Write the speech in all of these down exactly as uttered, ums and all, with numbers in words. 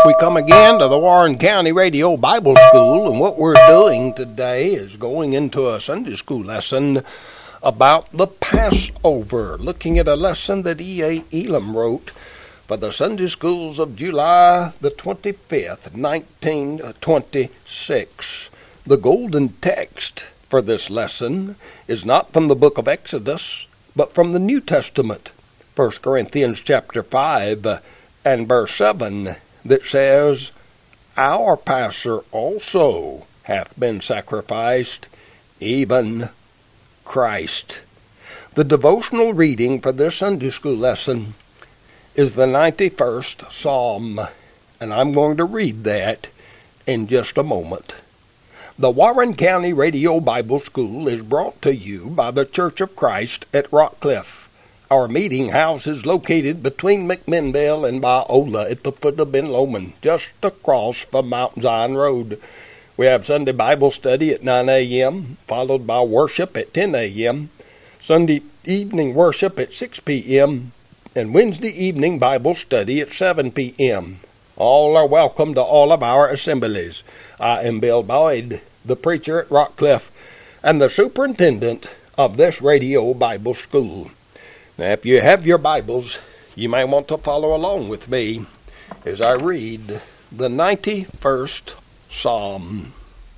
We come again to the Warren County Radio Bible School, and what we're doing today is going into a Sunday school lesson about the Passover, looking at a lesson that E A. Elam wrote for the Sunday schools of July the twenty-fifth, nineteen twenty-six. The golden text for this lesson is not from the book of Exodus, but from the New Testament, First Corinthians chapter five and verse seven, that says, "Our Passover also hath been sacrificed, even Christ." The devotional reading for this Sunday school lesson is the ninety-first Psalm, and I'm going to read that in just a moment. The Warren County Radio Bible School is brought to you by the Church of Christ at Rockcliffe. Our meeting house is located between McMinnville and Biola at the foot of Ben Lomond, just across from Mount Zion Road. We have Sunday Bible study at nine a.m., followed by worship at ten a.m., Sunday evening worship at six p.m., and Wednesday evening Bible study at seven p.m. All are welcome to all of our assemblies. I am Bill Boyd, the preacher at Rockcliffe, and the superintendent of this radio Bible school. Now, if you have your Bibles, you may want to follow along with me as I read the ninety-first Psalm.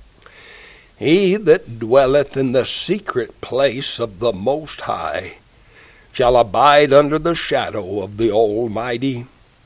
He that dwelleth in the secret place of the Most High shall abide under the shadow of the Almighty.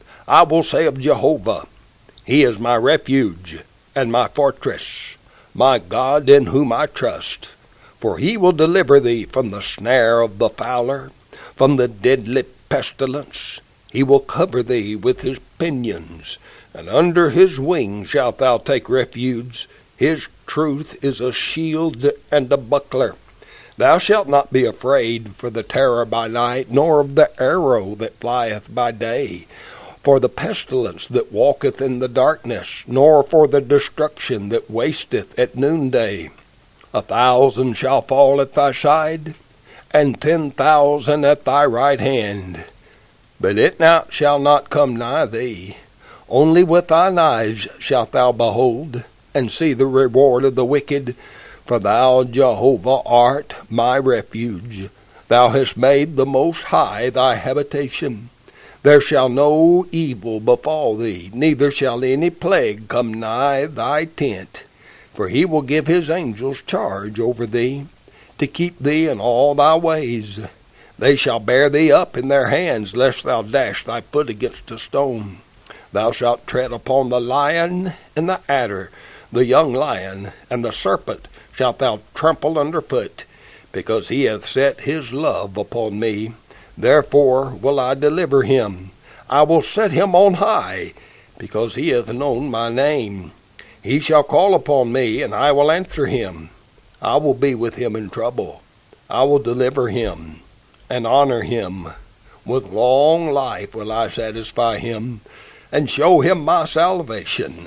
I will say of Jehovah, He is my refuge and my fortress, my God in whom I trust. For He will deliver thee from the snare of the fowler, from the deadly pestilence. He will cover thee with His pinions, and under His wings shalt thou take refuge. His truth is a shield and a buckler. Thou shalt not be afraid for the terror by night, nor of the arrow that flieth by day, for the pestilence that walketh in the darkness, nor for the destruction that wasteth at noonday. A thousand shall fall at thy side, and ten thousand at thy right hand, but it not shall not come nigh thee. Only with thine eyes shalt thou behold, and see the reward of the wicked. For thou, Jehovah, art my refuge. Thou hast made the Most High thy habitation. There shall no evil befall thee, neither shall any plague come nigh thy tent. For He will give His angels charge over thee, to keep thee in all thy ways. They shall bear thee up in their hands, lest thou dash thy foot against a stone. Thou shalt tread upon the lion and the adder, the young lion, and the serpent shalt thou trample under foot, because He hath set His love upon me. Therefore will I deliver him. I will set him on high, because he hath known my name. He shall call upon me, and I will answer him. I will be with him in trouble. I will deliver him and honor him. With long life will I satisfy him and show him my salvation.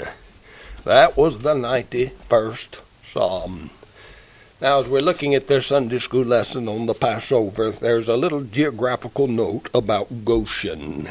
That was the ninety-first Psalm. Now, as we're looking at this Sunday school lesson on the Passover, there's a little geographical note about Goshen.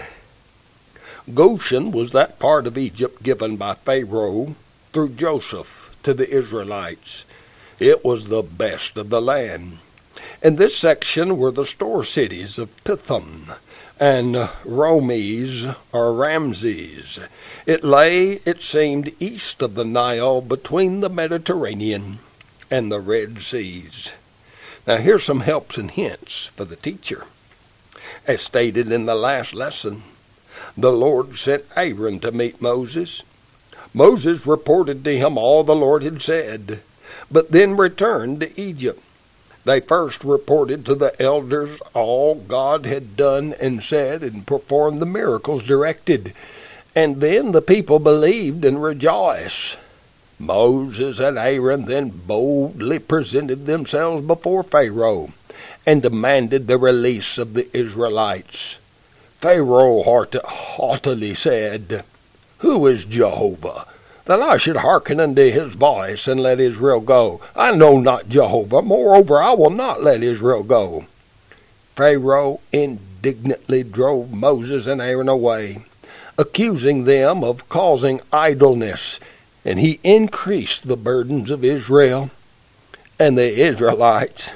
Goshen was that part of Egypt given by Pharaoh through Joseph to the Israelites. It was the best of the land. In this section were the store cities of Pithom and Romes or Ramses. It lay, it seemed, east of the Nile between the Mediterranean and the Red Seas. Now here's some helps and hints for the teacher. As stated in the last lesson, the Lord sent Aaron to meet Moses. Moses reported to him all the Lord had said, but then returned to Egypt. They first reported to the elders all God had done and said and performed the miracles directed. And then the people believed and rejoiced. Moses and Aaron then boldly presented themselves before Pharaoh and demanded the release of the Israelites. Pharaoh haughtily said, "Who is Jehovah, that I should hearken unto His voice and let Israel go? I know not Jehovah, moreover I will not let Israel go." Pharaoh indignantly drove Moses and Aaron away. accusing them of causing idleness, and he increased the burdens of Israel. And the Israelites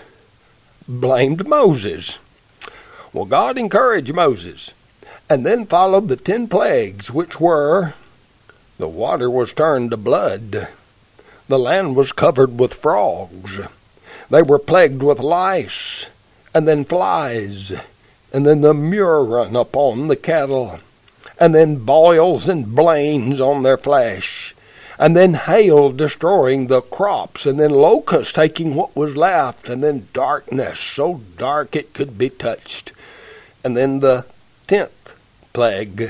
blamed Moses. Well, God encouraged Moses, and then followed the ten plagues, which were: the water was turned to blood, the land was covered with frogs, they were plagued with lice, and then flies, and then the murrain upon the cattle, and then boils and blains on their flesh, and then hail destroying the crops, and then locusts taking what was left, and then darkness, so dark it could be touched. And then the tenth plague,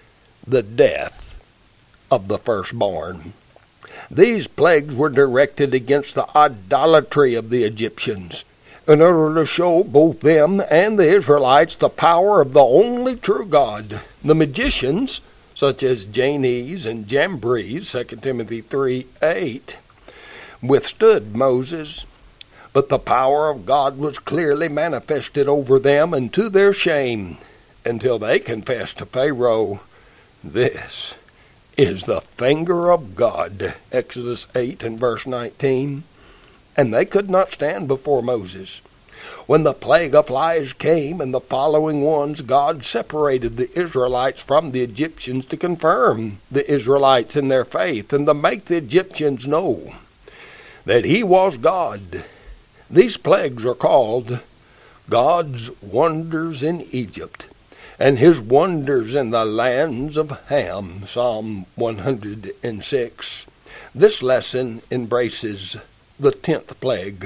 the death of the firstborn. These plagues were directed against the idolatry of the Egyptians, in order to show both them and the Israelites the power of the only true God. The magicians, such as Jannes and Jambres, Second Timothy three eight, withstood Moses, but the power of God was clearly manifested over them, and to their shame, until they confessed to Pharaoh, "This is the finger of God," Exodus eight and verse nineteen. And they could not stand before Moses. When the plague of flies came, and the following ones, God separated the Israelites from the Egyptians to confirm the Israelites in their faith, and to make the Egyptians know that He was God. These plagues are called God's wonders in Egypt, and His wonders in the lands of Ham, Psalm one hundred six. This lesson embraces the tenth plague,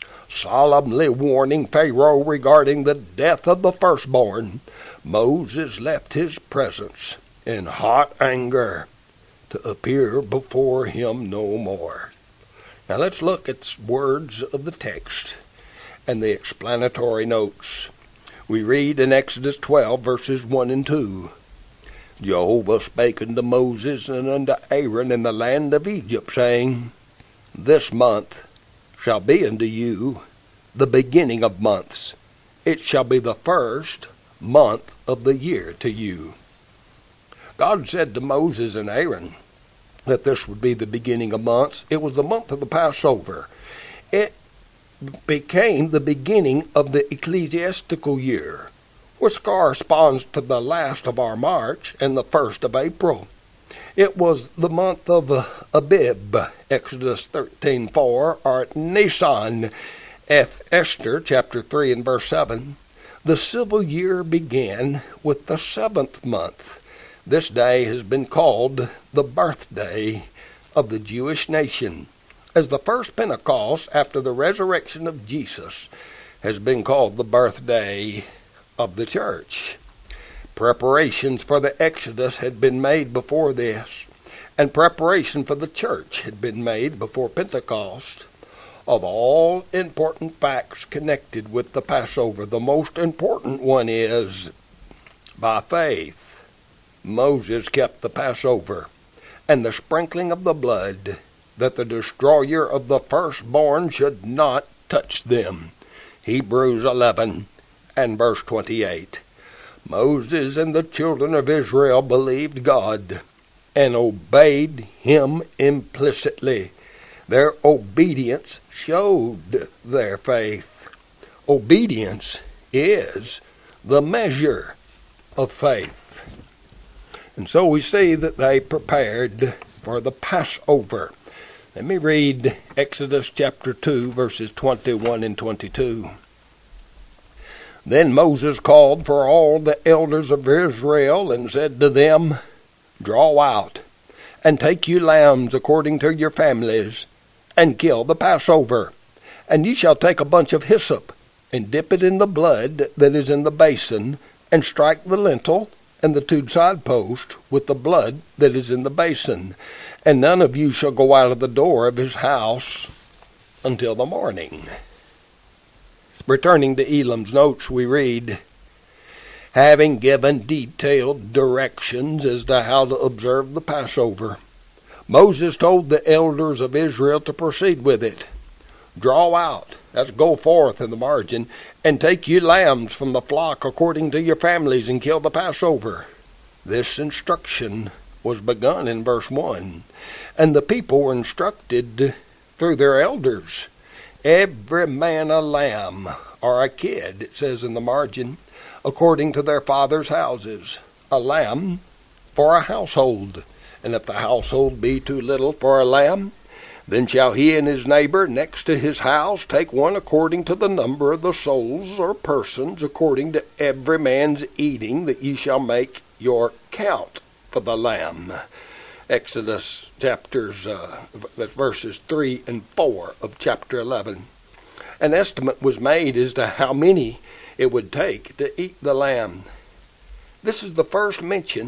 solemnly warning Pharaoh regarding the death of the firstborn. Moses left his presence in hot anger to appear before him no more. Now let's look at the words of the text and the explanatory notes. We read in Exodus twelve, verses one and two. Jehovah spake unto Moses and unto Aaron in the land of Egypt, saying, This month shall be unto you the beginning of months. It shall be the first month of the year to you. God said to Moses and Aaron that this would be the beginning of months. It was the month of the Passover. It became the beginning of the ecclesiastical year, which corresponds to the last of our March and the first of April. It was the month of Abib, Exodus thirteen four, or Nisan, F. Esther, chapter three and verse seven. The civil year began with the seventh month. This day has been called the birthday of the Jewish nation, as the first Pentecost after the resurrection of Jesus has been called the birthday of the church. Preparations for the Exodus had been made before this, and preparation for the church had been made before Pentecost. Of all important facts connected with the Passover, the most important one is, by faith, Moses kept the Passover and the sprinkling of the blood, that the destroyer of the firstborn should not touch them. Hebrews eleven and verse twenty-eight. Moses and the children of Israel believed God and obeyed Him implicitly. Their obedience showed their faith. Obedience is the measure of faith. And so we see that they prepared for the Passover. Let me read Exodus chapter two, verses twenty-one and twenty-two. Then Moses called for all the elders of Israel and said to them, Draw out, and take you lambs according to your families, and kill the Passover. And ye shall take a bunch of hyssop, and dip it in the blood that is in the basin, and strike the lintel and the two side posts with the blood that is in the basin. And none of you shall go out of the door of his house until the morning. Returning to Elam's notes, we read, Having given detailed directions as to how to observe the Passover, Moses told the elders of Israel to proceed with it. Draw out, that's go forth in the margin, and take you lambs from the flock according to your families, and kill the Passover. This instruction was begun in verse one. And the people were instructed through their elders. Every man a lamb or a kid, it says in the margin, according to their fathers' houses. A lamb for a household. And if the household be too little for a lamb, then shall he and his neighbor next to his house take one according to the number of the souls or persons, according to every man's eating, that ye shall make your count for the lamb. Exodus chapters, uh, verses three and four of chapter eleven. An estimate was made as to how many it would take to eat the lamb. This is the first mention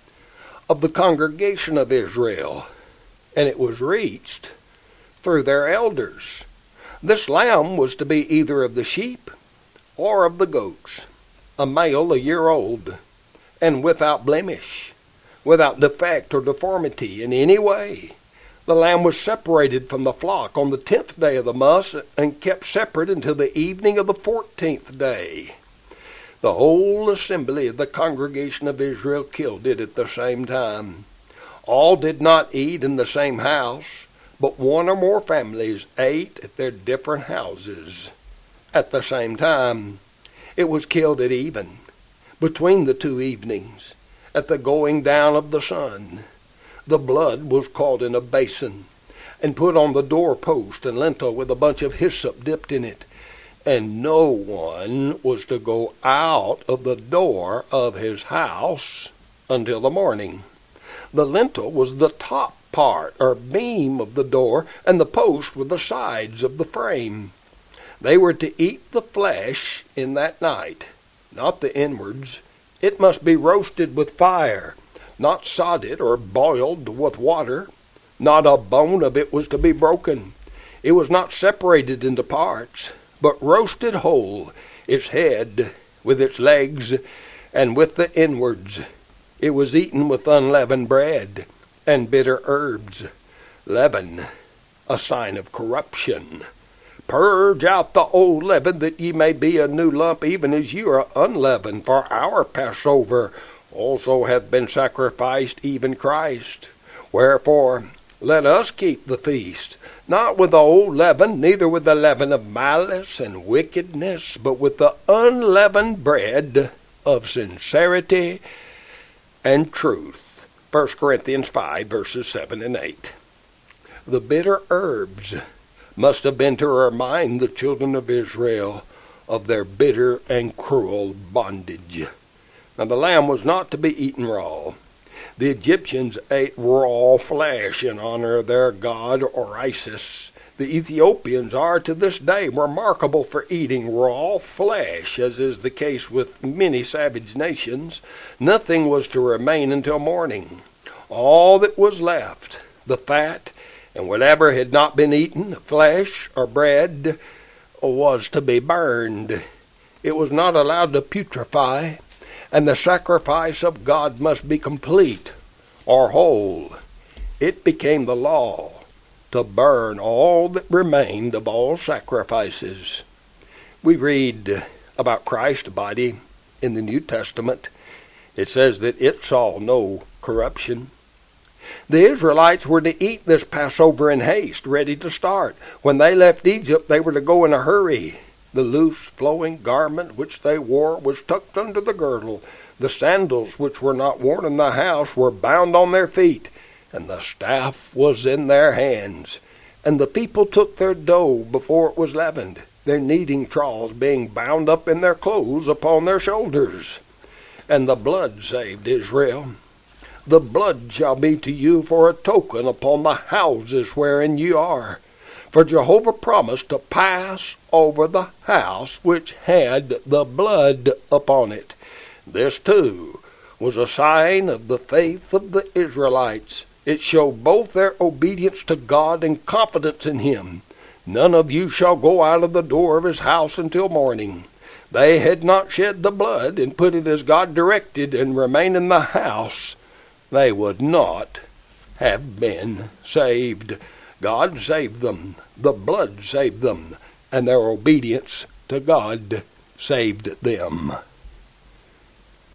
of the congregation of Israel, and it was reached through their elders. This lamb was to be either of the sheep or of the goats, a male a year old, and without blemish, without defect or deformity in any way. The lamb was separated from the flock on the tenth day of the month and kept separate until the evening of the fourteenth day. The whole assembly of the congregation of Israel killed it at the same time. All did not eat in the same house, but one or more families ate at their different houses at the same time. It was killed at even, between the two evenings, at the going down of the sun. The blood was caught in a basin and put on the doorpost and lintel with a bunch of hyssop dipped in it. And no one was to go out of the door of his house until the morning. The lintel was the top part or beam of the door, and the posts were the sides of the frame. They were to eat the flesh in that night, not the inwards. It must be roasted with fire, not sodded or boiled with water. Not a bone of it was to be broken. It was not separated into parts, but roasted whole, its head with its legs and with the inwards. It was eaten with unleavened bread and bitter herbs. Leaven, a sign of corruption. Purge out the old leaven, that ye may be a new lump, even as you are unleavened. For our Passover also hath been sacrificed, even Christ. Wherefore, let us keep the feast, not with the old leaven, neither with the leaven of malice and wickedness, but with the unleavened bread of sincerity and truth. First Corinthians five, verses seven and eight. The bitter herbs must have been to remind the children of Israel of their bitter and cruel bondage. Now the lamb was not to be eaten raw. The Egyptians ate raw flesh in honor of their god Osiris. The Ethiopians are to this day remarkable for eating raw flesh, as is the case with many savage nations. Nothing was to remain until morning. All that was left, the fat, and whatever had not been eaten, flesh or bread, was to be burned. It was not allowed to putrefy, and the sacrifice of God must be complete or whole. It became the law to burn all that remained of all sacrifices. We read about Christ's body in the New Testament. It says that it saw no corruption. The Israelites were to eat this Passover in haste, ready to start. When they left Egypt, they were to go in a hurry. The loose, flowing garment which they wore was tucked under the girdle. The sandals which were not worn in the house were bound on their feet, and the staff was in their hands. And the people took their dough before it was leavened, their kneading troughs being bound up in their clothes upon their shoulders. And the blood saved Israel. The blood shall be to you for a token upon the houses wherein ye are. For Jehovah promised to pass over the house which had the blood upon it. This too was a sign of the faith of the Israelites. It showed both their obedience to God and confidence in Him. None of you shall go out of the door of his house until morning. They had not shed the blood and put it as God directed and remained in the house, they would not have been saved. God saved them. The blood saved them. And their obedience to God saved them.